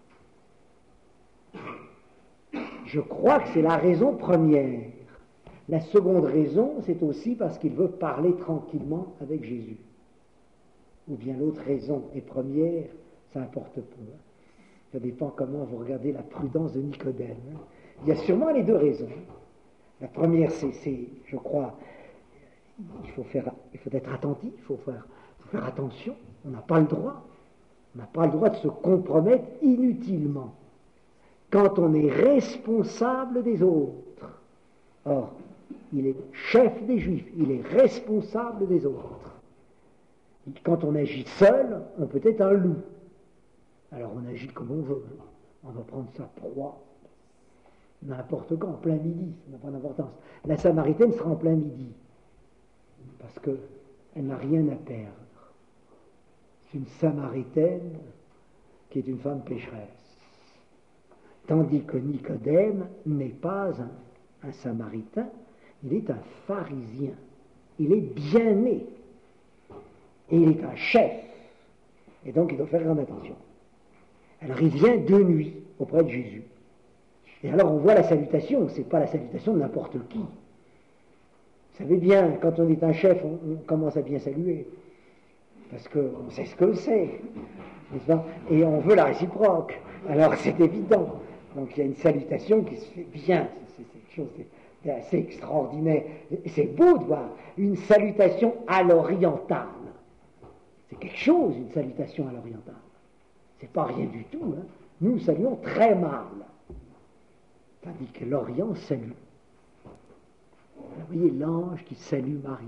Je crois que c'est la raison première. La seconde raison, c'est aussi parce qu'il veut parler tranquillement avec Jésus. Ou bien l'autre raison et première, ça importe peu. Ça dépend comment vous regardez la prudence de Nicodème. Il y a sûrement les deux raisons. La première, c'est, c'est je crois, il faut, faire, il faut être attentif, il faut faire, faut faire attention. On n'a pas le droit. On n'a pas le droit de se compromettre inutilement quand on est responsable des autres. Or, il est chef des Juifs, il est responsable des autres. Quand on agit seul, on peut être un loup. Alors on agit comme on veut. On va prendre sa proie, n'importe quand, en plein midi, ça n'a pas d'importance. La Samaritaine sera en plein midi, parce qu'elle n'a rien à perdre. C'est une Samaritaine qui est une femme pécheresse. Tandis que Nicodème n'est pas un, un Samaritain, il est un pharisien. Il est bien né. Et il est un chef. Et donc il doit faire grande attention. Alors il vient de nuit auprès de Jésus. Et alors on voit la salutation, c'est pas la salutation de n'importe qui. Vous savez bien, quand on est un chef, on, on commence à bien saluer. Parce qu'on sait ce que c'est. N'est-ce pas ? Et on veut la réciproque. Alors c'est évident. Donc il y a une salutation qui se fait bien. C'est, c'est quelque chose d'assez extraordinaire. Et c'est beau de voir une salutation à l'orientale. C'est quelque chose, une salutation à l'orientale. C'est pas rien du tout. Hein. Nous saluons très mal. Tandis que l'Orient salue. Alors, vous voyez l'ange qui salue Marie.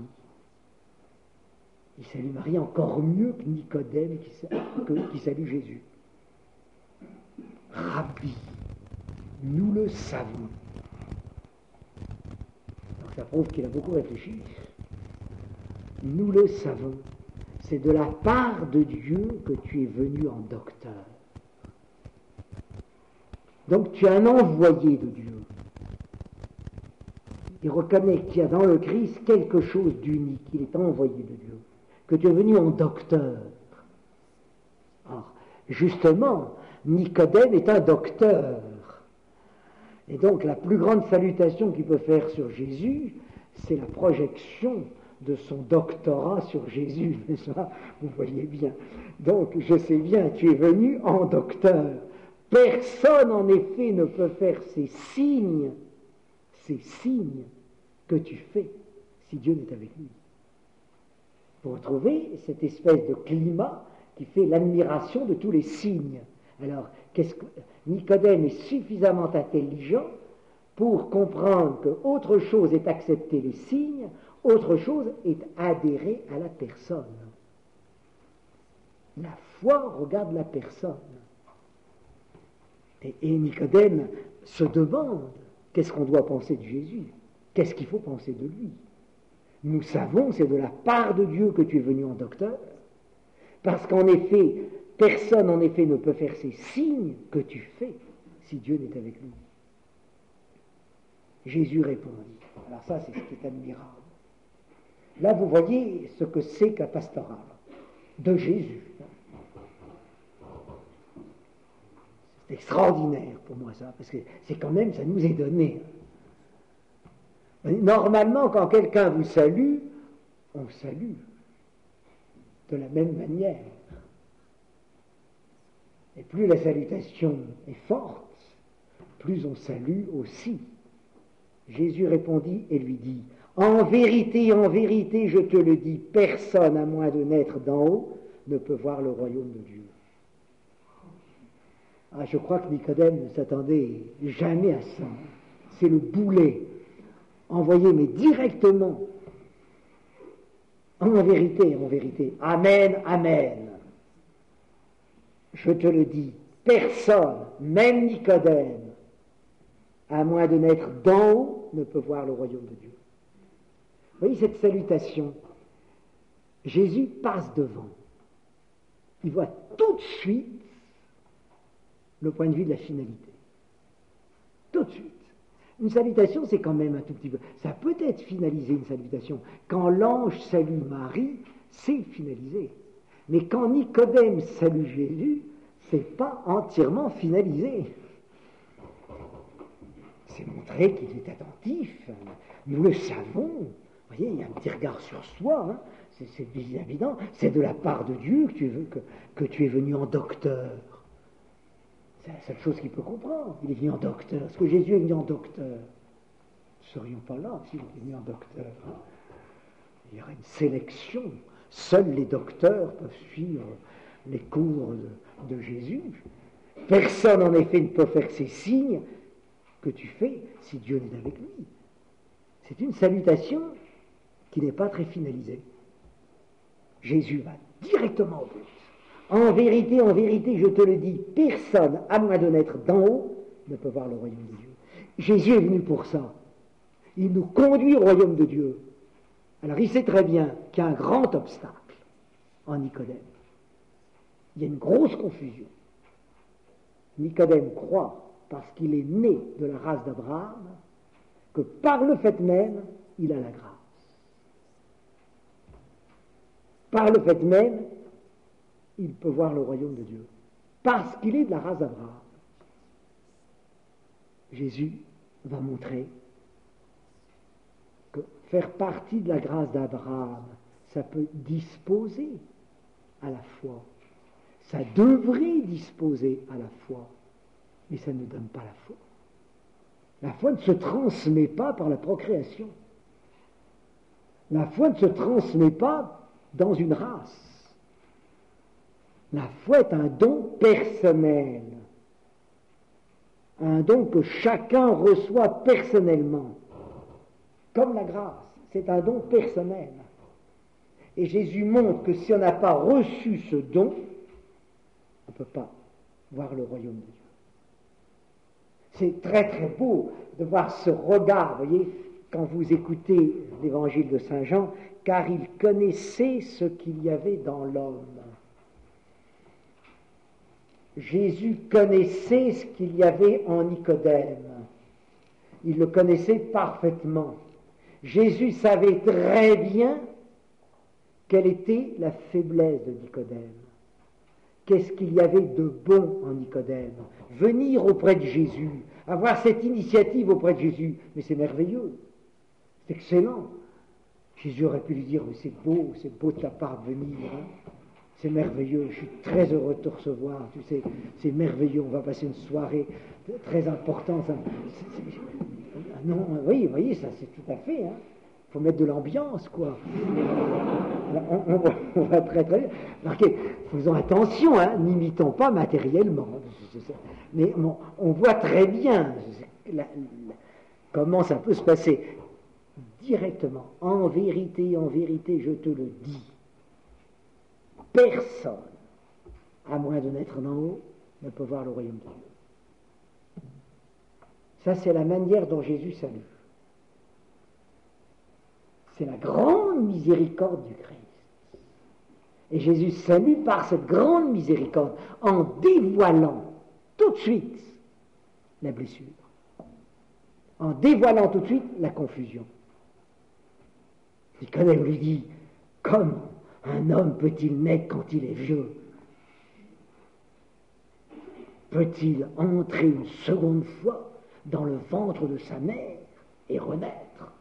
Il salue Marie encore mieux que Nicodème qui, que, qui salue Jésus. Rabbi, nous le savons. Donc ça prouve qu'il a beaucoup réfléchi. Nous le savons. C'est de la part de Dieu que tu es venu en docteur. Donc tu es un envoyé de Dieu. Il reconnaît qu'il y a dans le Christ quelque chose d'unique. Il est envoyé de Dieu. Que tu es venu en docteur. Alors, justement, Nicodème est un docteur. Et donc la plus grande salutation qu'il peut faire sur Jésus, c'est la projection de son doctorat sur Jésus, n'est-ce pas? Vous voyez bien. Donc, je sais bien, tu es venu en docteur. Personne, en effet, ne peut faire ces signes, ces signes que tu fais, si Dieu n'est avec lui. Vous retrouvez cette espèce de climat qui fait l'admiration de tous les signes. Alors, qu'est-ce que... Nicodème est suffisamment intelligent pour comprendre qu'autre chose est accepter les signes, autre chose est adhérer à la personne. La foi regarde la personne. Et, et Nicodème se demande qu'est-ce qu'on doit penser de Jésus, qu'est-ce qu'il faut penser de lui. Nous savons, c'est de la part de Dieu que tu es venu en docteur, parce qu'en effet, personne en effet ne peut faire ces signes que tu fais si Dieu n'est avec lui. Jésus répondit. Alors ça, c'est ce qui est admirable. Là, vous voyez ce que c'est qu'un pastoral de Jésus. C'est extraordinaire pour moi ça, parce que c'est quand même, ça nous est donné. Normalement, quand quelqu'un vous salue, on salue de la même manière. Et plus la salutation est forte, plus on salue aussi. Jésus répondit et lui dit, « En vérité, en vérité, je te le dis, personne, à moins de naître d'en haut, ne peut voir le royaume de Dieu. » Ah, je crois que Nicodème ne s'attendait jamais à ça. C'est le boulet envoyé, mais directement. En vérité, en vérité. Amen, amen. Je te le dis, personne, même Nicodème, à moins de naître d'en haut, ne peut voir le royaume de Dieu. Vous voyez cette salutation. Jésus passe devant. Il voit tout de suite le point de vue de la finalité. Tout de suite. Une salutation, c'est quand même un tout petit peu... Ça peut être finalisé, une salutation. Quand l'ange salue Marie, c'est finalisé. Mais quand Nicodème salue Jésus, c'est pas entièrement finalisé. C'est montrer qu'il est attentif. Nous le savons. Vous voyez, il y a un petit regard sur soi. Hein. C'est, c'est évident. C'est de la part de Dieu que tu, veux, que, que tu es venu en docteur. C'est la seule chose qu'il peut comprendre. Il est venu en docteur. Est-ce que Jésus est venu en docteur? Nous ne serions pas là s'il était venu en docteur. Hein. Il y aurait une sélection. Seuls les docteurs peuvent suivre les cours de, de Jésus. Personne, en effet, ne peut faire ces signes que tu fais si Dieu n'est avec lui. C'est une salutation qui n'est pas très finalisée. Jésus va directement au but. En vérité, en vérité, je te le dis, personne, à moins de naître d'en haut, ne peut voir le royaume de Dieu. Jésus est venu pour ça. Il nous conduit au royaume de Dieu. Alors il sait très bien qu'il y a un grand obstacle en Nicodème. Il y a une grosse confusion. Nicodème croit, parce qu'il est né de la race d'Abraham, que par le fait même, il a la grâce. Par le fait même, il peut voir le royaume de Dieu. Parce qu'il est de la race d'Abraham. Jésus va montrer que faire partie de la grâce d'Abraham, ça peut disposer à la foi. Ça devrait disposer à la foi, mais ça ne donne pas la foi. La foi ne se transmet pas par la procréation. La foi ne se transmet pas dans une race. La foi est un don personnel, un don que chacun reçoit personnellement, comme la grâce, c'est un don personnel. Et Jésus montre que si on n'a pas reçu ce don, on ne peut pas voir le royaume de Dieu. C'est très très beau de voir ce regard, vous voyez, quand vous écoutez l'évangile de Saint Jean, car il connaissait ce qu'il y avait dans l'homme. Jésus connaissait ce qu'il y avait en Nicodème. Il le connaissait parfaitement. Jésus savait très bien quelle était la faiblesse de Nicodème. Qu'est-ce qu'il y avait de bon en Nicodème? Venir auprès de Jésus, avoir cette initiative auprès de Jésus, mais c'est merveilleux, c'est excellent. Jésus aurait pu lui dire, mais c'est beau, c'est beau de ta part de venir, hein. C'est merveilleux, je suis très heureux de te recevoir, tu sais, c'est merveilleux, on va passer une soirée très importante. Ça, c'est, c'est, non, oui, vous voyez, ça c'est tout à fait, il hein. Faut mettre de l'ambiance, quoi. On, on, on va très très bien. Marquez, faisons attention, hein, n'imitons pas matériellement. Mais bon, on voit très bien la, la, comment ça peut se passer directement. En vérité, en vérité, je te le dis. Personne, à moins de naître d'en haut, ne peut voir le royaume de Dieu. Ça, c'est la manière dont Jésus salue. C'est la grande miséricorde du Christ. Et Jésus salue par cette grande miséricorde, en dévoilant tout de suite la blessure, en dévoilant tout de suite la confusion. Nicodème lui dit, comment un homme peut-il naître quand il est vieux? Peut-il entrer une seconde fois dans le ventre de sa mère et renaître?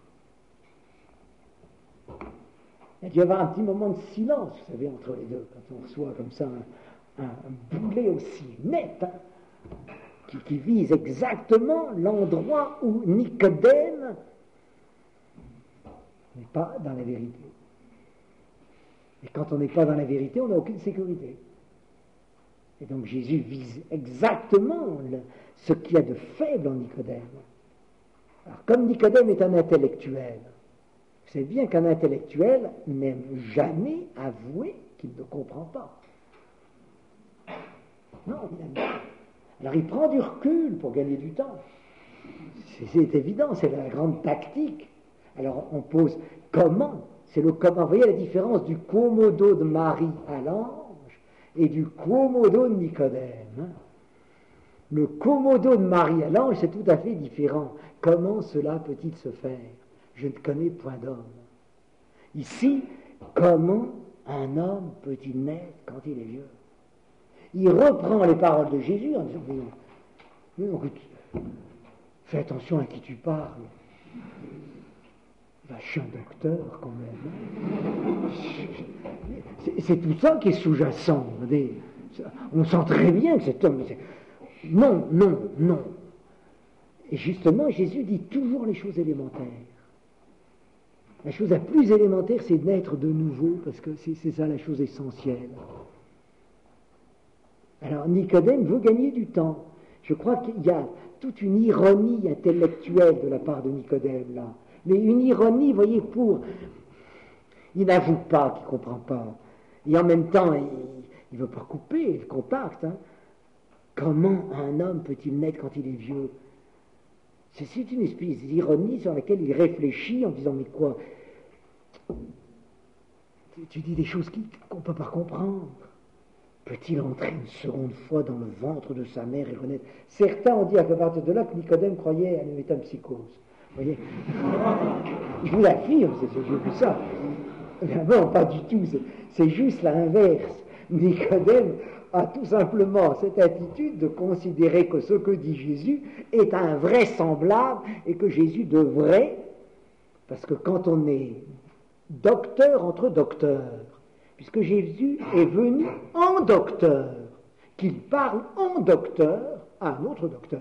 Il y a dû y avoir un petit moment de silence, vous savez, entre les deux, quand on reçoit comme ça un, un, un boulet aussi net, hein, qui, qui vise exactement l'endroit où Nicodème n'est pas dans la vérité. Et quand on n'est pas dans la vérité, on n'a aucune sécurité. Et donc Jésus vise exactement le, ce qu'il y a de faible en Nicodème. Alors comme Nicodème est un intellectuel, vous savez bien qu'un intellectuel n'aime jamais avouer qu'il ne comprend pas. Non, il n'aime pas. Alors il prend du recul pour gagner du temps. C'est, c'est évident, c'est la grande tactique. Alors on pose comment? C'est le comment. Vous voyez la différence du quomodo de Marie à l'ange et du quomodo de Nicodème. Hein? Le quomodo de Marie à l'ange, c'est tout à fait différent. Comment cela peut-il se faire? Je ne connais point d'homme. Ici, comment un homme peut-il naître quand il est vieux? Il reprend les paroles de Jésus en disant, mais, mais écoute, fais attention à qui tu parles. Va chez un docteur quand même. C'est, c'est tout ça qui est sous-jacent. On sent très bien que cet homme... Non, non, non. Et justement, Jésus dit toujours les choses élémentaires. La chose la plus élémentaire, c'est de naître de nouveau, parce que c'est, c'est ça la chose essentielle. Alors, Nicodème veut gagner du temps. Je crois qu'il y a toute une ironie intellectuelle de la part de Nicodème, là. Mais une ironie, vous voyez, pour... Il n'avoue pas qu'il ne comprend pas. Et en même temps, il ne veut pas couper le contact. Hein. Comment un homme peut-il naître quand il est vieux? C'est, c'est une espèce d'ironie sur laquelle il réfléchit en disant, mais quoi? Tu, tu dis des choses qui, qu'on ne peut pas comprendre. Peut-il entrer une seconde fois dans le ventre de sa mère et renaître? Certains ont dit à partir de là que Nicodème croyait à une métempsychose. Vous voyez? Je vous l'affirme, c'est, c'est, j'ai vu ça. Non, pas du tout, c'est, c'est juste l'inverse. Nicodème a tout simplement cette attitude de considérer que ce que dit Jésus est invraisemblable et que Jésus devrait, parce que quand on est docteur entre docteurs, puisque Jésus est venu en docteur, qu'il parle en docteur à un autre docteur.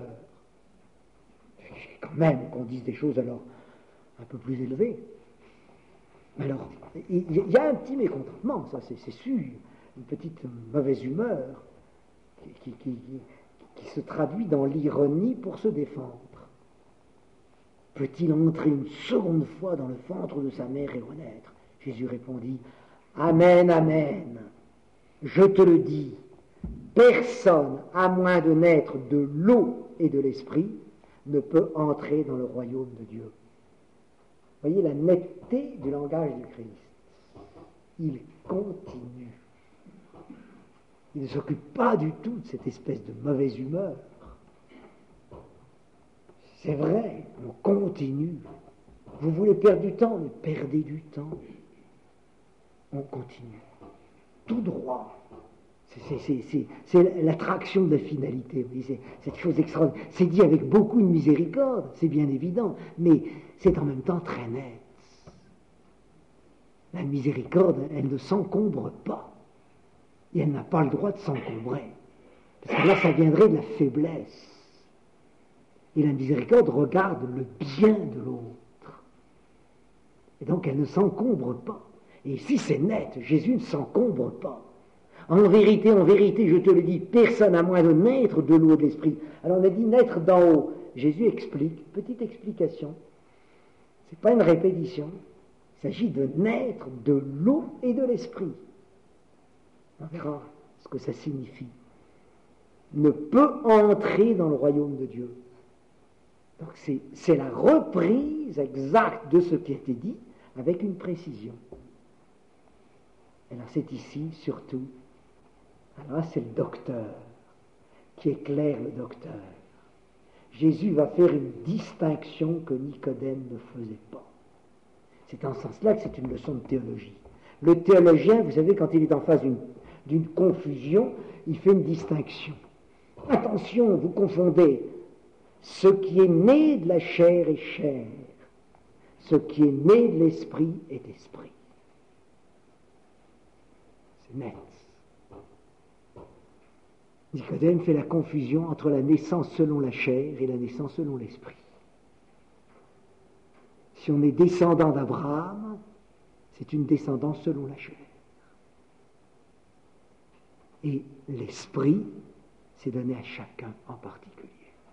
Quand même qu'on dise des choses alors un peu plus élevées. Alors, il y a un petit mécontentement, ça c'est, c'est sûr, une petite mauvaise humeur qui, qui, qui, qui se traduit dans l'ironie pour se défendre. Peut-il entrer une seconde fois dans le ventre de sa mère et renaître? Jésus répondit, Amen, Amen, je te le dis, personne, à moins de naître de l'eau et de l'esprit, ne peut entrer dans le royaume de Dieu. Voyez la netteté du langage du Christ. Il continue. Il ne s'occupe pas du tout de cette espèce de mauvaise humeur. C'est vrai, on continue. Vous voulez perdre du temps, mais perdez du temps. On continue. Tout droit. C'est, c'est, c'est, c'est l'attraction de la finalité. Oui, c'est cette chose extraordinaire. C'est dit avec beaucoup de miséricorde, c'est bien évident, mais c'est en même temps très net. La miséricorde, elle ne s'encombre pas. Et elle n'a pas le droit de s'encombrer. Parce que là, ça viendrait de la faiblesse. Et la miséricorde regarde le bien de l'autre. Et donc, elle ne s'encombre pas. Et ici, c'est net. Jésus ne s'encombre pas. En vérité, en vérité, je te le dis, personne à moins de naître de l'eau et de l'esprit. Alors, on a dit naître d'en haut. Jésus explique, petite explication. Ce n'est pas une répétition. Il s'agit de naître de l'eau et de l'esprit. On verra ce que ça signifie. Ne peut entrer dans le royaume de Dieu. Donc c'est, c'est la reprise exacte de ce qui a été dit avec une précision. Alors c'est ici surtout, alors là c'est le docteur qui éclaire le docteur. Jésus va faire une distinction que Nicodème ne faisait pas. C'est en ce sens-là que c'est une leçon de théologie. Le théologien, vous savez, quand il est en face d'une, d'une confusion, il fait une distinction. Attention, vous confondez. Ce qui est né de la chair est chair. Ce qui est né de l'esprit est esprit. C'est net. Nicodème fait la confusion entre la naissance selon la chair et la naissance selon l'esprit. Si on est descendant d'Abraham, c'est une descendance selon la chair. Et l'esprit, c'est donné à chacun en particulier.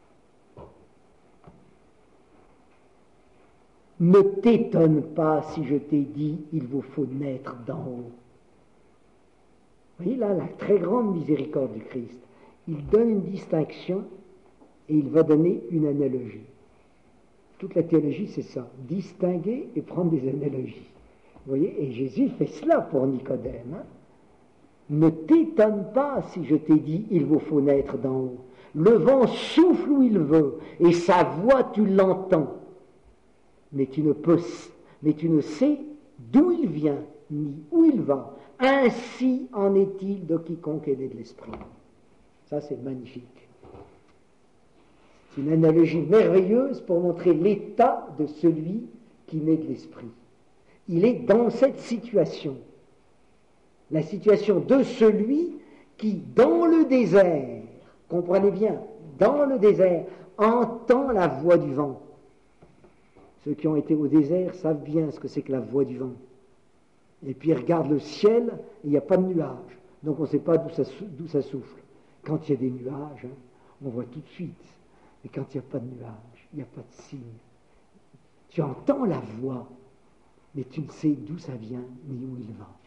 Ne t'étonne pas si je t'ai dit, il vous faut naître d'en haut. Vous voyez là, la très grande miséricorde du Christ. Il donne une distinction et il va donner une analogie. Toute la théologie, c'est ça, distinguer et prendre des analogies. Vous voyez, et Jésus fait cela pour Nicodème. Hein? Ne t'étonne pas si je t'ai dit, il vous faut naître d'en haut. Le vent souffle où il veut, et sa voix, tu l'entends. Mais tu ne peux, mais tu ne sais d'où il vient, ni où il va. Ainsi en est-il de quiconque est né de l'esprit. Ça, c'est magnifique. C'est une analogie merveilleuse pour montrer l'état de celui qui naît de l'esprit. Il est dans cette situation. La situation de celui qui, dans le désert, comprenez bien, dans le désert, entend la voix du vent. Ceux qui ont été au désert savent bien ce que c'est que la voix du vent. Et puis ils regardent le ciel, et il n'y a pas de nuages. Donc on ne sait pas d'où ça, d'où ça souffle. Quand il y a des nuages, hein, on voit tout de suite. Mais quand il n'y a pas de nuages, il n'y a pas de signe. Tu entends la voix, mais tu ne sais d'où ça vient, ni où il va.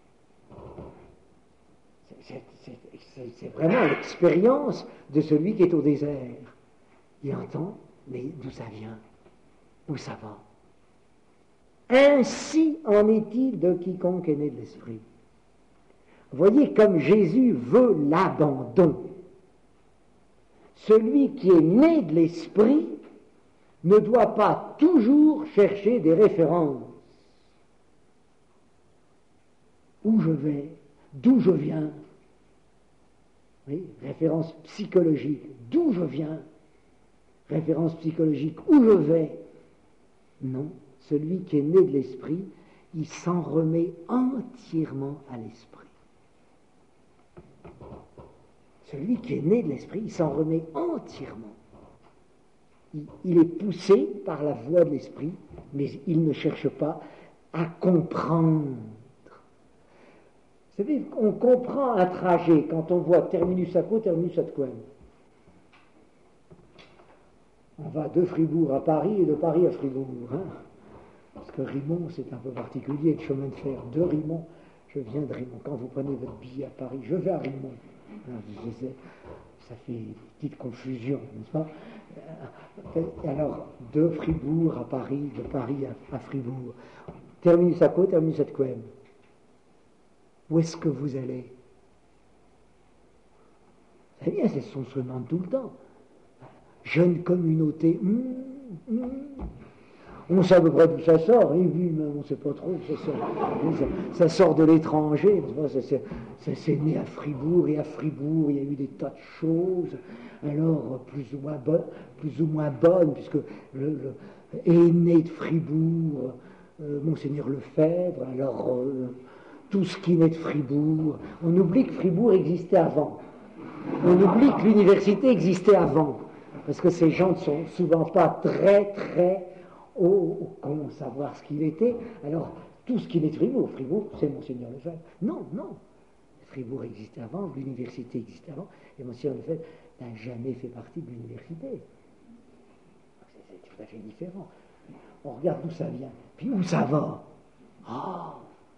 C'est, c'est, c'est, c'est vraiment l'expérience de celui qui est au désert. Il entend, mais d'où ça vient, où ça va. Ainsi en est-il de quiconque est né de l'esprit. Voyez comme Jésus veut l'abandon. Celui qui est né de l'esprit ne doit pas toujours chercher des références. Où je vais, d'où je viens. Oui, référence psychologique, d'où je viens. Référence psychologique, où je vais. Non, celui qui est né de l'esprit, il s'en remet entièrement à l'esprit. Celui qui est né de l'esprit, il s'en remet entièrement. Il, il est poussé par la voix de l'esprit, mais il ne cherche pas à comprendre. Vous savez, on comprend un trajet quand on voit terminus à quo, terminus ad quem. On va de Fribourg à Paris et de Paris à Fribourg. Hein, parce que Rimont, c'est un peu particulier, le chemin de fer de Rimont. Je viens de Rimont. Quand vous prenez votre billet à Paris, je vais à Rimont. Ça fait une petite confusion, n'est-ce pas? Alors, de Fribourg à Paris, de Paris à, à Fribourg. Terminus à quo, terminus ad quem. Où est-ce que vous allez? C'est bien, c'est ce qu'on se demande tout le temps. Jeune communauté, hum, hum. On sait à peu près d'où ça sort, oui, oui, mais on ne sait pas trop où ça sort. Ça, ça sort de l'étranger, ça, ça, ça s'est né à Fribourg, et à Fribourg, il y a eu des tas de choses, alors plus ou moins bonnes, plus ou moins bonnes, puisque le, le est né de Fribourg, euh, Monseigneur Lefebvre, alors euh, tout ce qui naît de Fribourg, on oublie que Fribourg existait avant, on oublie que l'université existait avant, parce que ces gens ne sont souvent pas très, très au comment savoir ce qu'il était. Alors, tout ce qui naît de Fribourg, Fribourg, c'est Monseigneur Lefebvre. Non, non. Fribourg existait avant, l'université existait avant, et Monseigneur Lefebvre n'a jamais fait partie de l'université. C'est tout à fait différent. On regarde d'où ça vient, puis où ça va. Ah,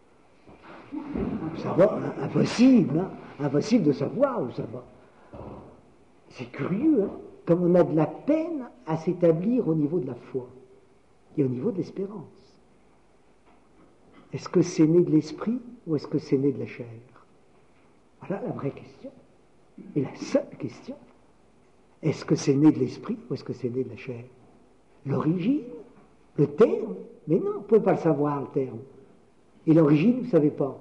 où ça va, impossible, hein, impossible de savoir où ça va. C'est curieux, hein, comme on a de la peine à s'établir au niveau de la foi et au niveau de l'espérance. Est-ce que c'est né de l'esprit ou est-ce que c'est né de la chair? Voilà la vraie question. Et la seule question, est-ce que c'est né de l'esprit ou est-ce que c'est né de la chair? L'origine, le terme, mais non, on ne peut pas le savoir, le terme. Et l'origine, vous ne savez pas.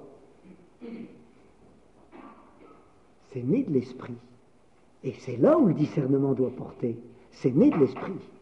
C'est né de l'esprit. Et c'est là où le discernement doit porter. C'est né de l'esprit.